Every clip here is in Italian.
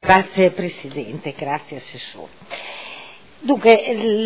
Grazie Presidente, grazie Assessore. Dunque,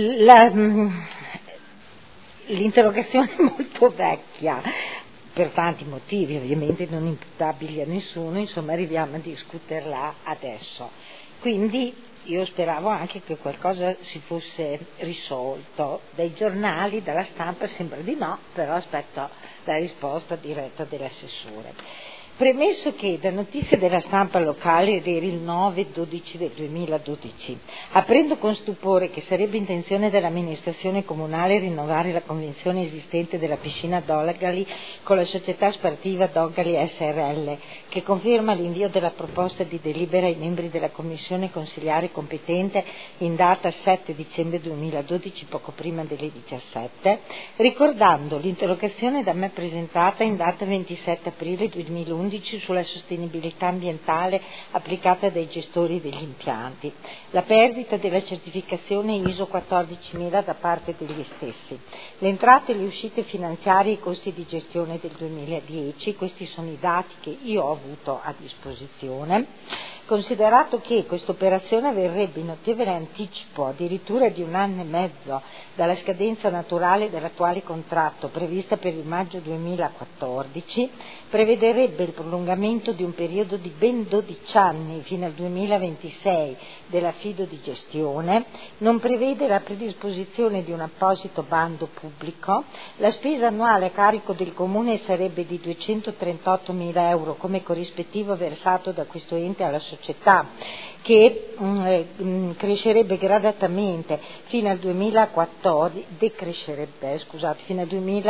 l'interrogazione è molto vecchia, per tanti motivi ovviamente non imputabili a nessuno, insomma arriviamo a discuterla adesso. Quindi io speravo anche che qualcosa si fosse risolto. Dai giornali, dalla stampa sembra di no, però aspetto la risposta diretta dell'assessore. Premesso che da notizie della stampa locale ieri il 9/12 del 2012, apprendo con stupore che sarebbe intenzione dell'amministrazione comunale rinnovare la convenzione esistente della piscina Dogali con la società sportiva Dogali SRL, che conferma l'invio della proposta di delibera ai membri della commissione consiliare competente in data 7 dicembre 2012, poco prima delle 17, ricordando l'interrogazione da me presentata in data 27 aprile 2011 sulla sostenibilità ambientale applicata dai gestori degli impianti, la perdita della certificazione ISO 14000 da parte degli stessi, le entrate e le uscite finanziarie e i costi di gestione del 2010, questi sono i dati che io ho avuto a disposizione, considerato che questa operazione avverrebbe in notevole anticipo, addirittura di 1 anno e mezzo dalla scadenza naturale dell'attuale contratto prevista per il maggio 2014, prevederebbe il prolungamento di un periodo di ben 12 anni fino al 2026 dell'affido di gestione, non prevede la predisposizione di un apposito bando pubblico, la spesa annuale a carico del Comune sarebbe di 238.000 euro come corrispettivo versato da questo ente alla società, che crescerebbe gradatamente fino al 2014, fino a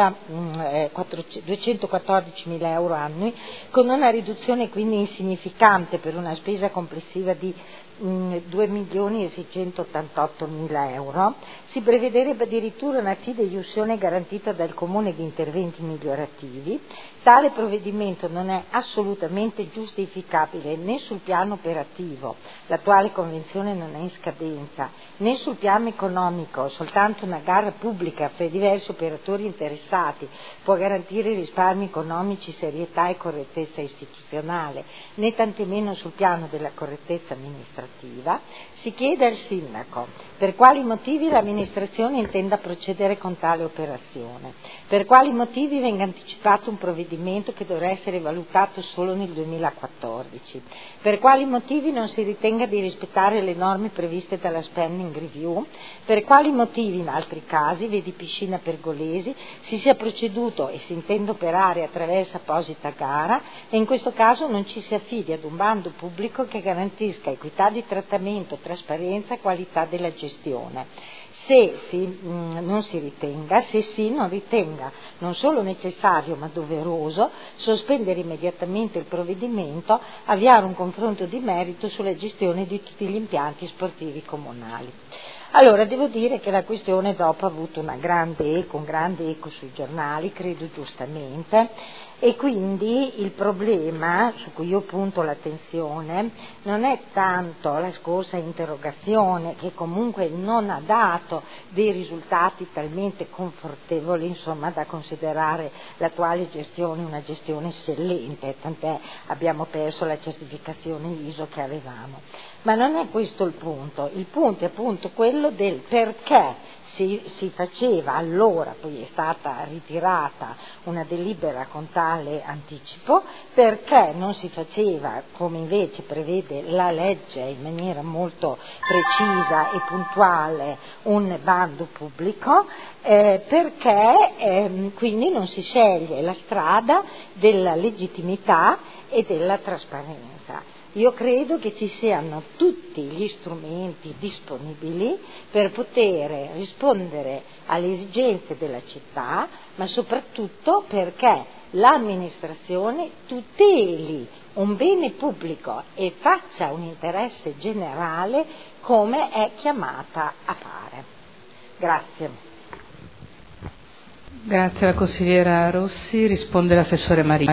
214.000 euro annui, con una riduzione quindi insignificante per una spesa complessiva di 2.688.000 euro. Si prevederebbe addirittura una fideiussione garantita dal Comune di interventi migliorativi. Tale provvedimento non è assolutamente giustificabile né sul piano operativo, l'attuale convenzione non è in scadenza, né sul piano economico, soltanto una gara pubblica fra i diversi operatori interessati può garantire risparmi economici, serietà e correttezza istituzionale, né tantomeno sul piano della correttezza amministrativa. Si chiede al Sindaco per quali motivi l'amministrazione intenda procedere con tale operazione, per quali motivi venga anticipato un provvedimento che dovrà essere valutato solo nel 2014, per quali motivi non si ritenga di rispettare le norme previste dalla spending review, per quali motivi in altri casi, vedi piscina Pergolesi, si sia proceduto e si intende operare attraverso apposita gara e in questo caso non ci si affidi ad un bando pubblico che garantisca equità di trattamento, trasparenza e qualità della gestione. Se non ritenga non solo necessario ma doveroso sospendere immediatamente il provvedimento, avviare un confronto di merito sulla gestione di tutti gli impianti sportivi comunali. Allora, devo dire che la questione dopo ha avuto un grande eco sui giornali, credo giustamente, e quindi il problema su cui io punto l'attenzione non è tanto la scorsa interrogazione, che comunque non ha dato dei risultati talmente confortevoli, insomma, da considerare l'attuale gestione una gestione eccellente, tant'è abbiamo perso la certificazione ISO che avevamo. Ma non è questo il punto è appunto quello del perché si faceva allora, poi è stata ritirata una delibera con tale anticipo, perché non si faceva, come invece prevede la legge in maniera molto precisa e puntuale, un bando pubblico, perché quindi non si sceglie la strada della legittimità e della trasparenza. Io credo che ci siano tutti gli strumenti disponibili per poter rispondere alle esigenze della città, ma soprattutto perché l'amministrazione tuteli un bene pubblico e faccia un interesse generale come è chiamata a fare. Grazie. Grazie alla consigliera Rossi, risponde l'assessore Marini.